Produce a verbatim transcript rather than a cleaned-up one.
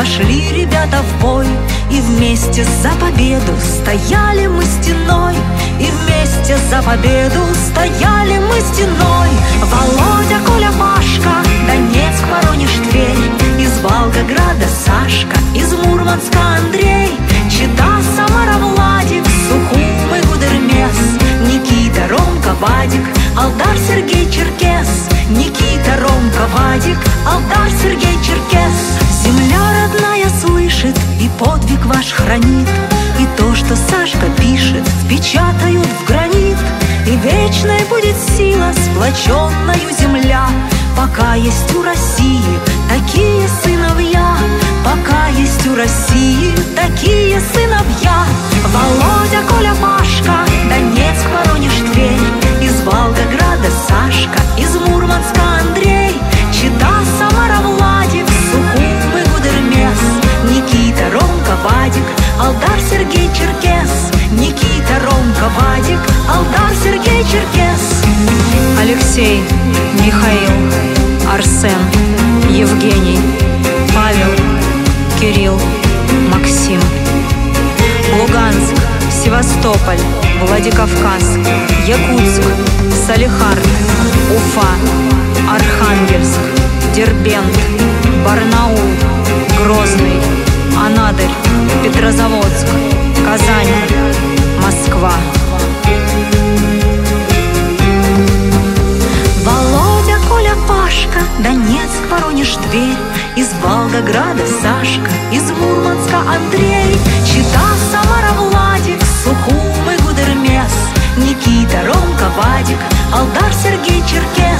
пошли ребята в бой, и вместе за победу стояли мы стеной, и вместе за победу стояли мы стеной. Володя, Коля, Пашка, Донецк, Воронеж, Тверь, из Волгограда Сашка, из Мурманска Андрей, Чита, Самара, Владик, Сухум и Гудермес, Никита, Ромка, Вадик, Алдар, Сергей, Черкес, Никита, Ромка, Вадик, Алдар, Сергей, Черкес. Земля родная слышит и подвиг ваш хранит, и то, что Сашка пишет, впечатают в гранит. И вечной будет сила, сплоченною земля, пока есть у России такие сыновья, пока есть у России такие сыновья. Володя, Коля, Пашка, Донецк, Воронеж, Тверь, из Волгограда Сашка, из Мурманска Андрей, Чита, Самара, Владик, Сухум и Гудермес, Никита, Ромка, Вадик, Алдар, Сергей, Черкес, Никита, Ромка, Вадик, Алдар, Сергей, Черкес. Алексей, Михаил, Арсен, Евгений, Павел, Кирилл, Максим. Луганск, Севастополь, Владикавказ, Якутск, Салехард, Уфа, Архангельск, Дербент, Барнаул, Грозный, Анадырь, Петрозаводск, Казань, Москва. Володя, Коля, Пашка, Донецк, Воронеж, Тверь, из Волгограда Сашка, из Мурманска Андрей, Чита, Самара, Владик, Сухум и Гудермес, Никита, Ромка, Вадик, Алдар, Сергей, Черкес,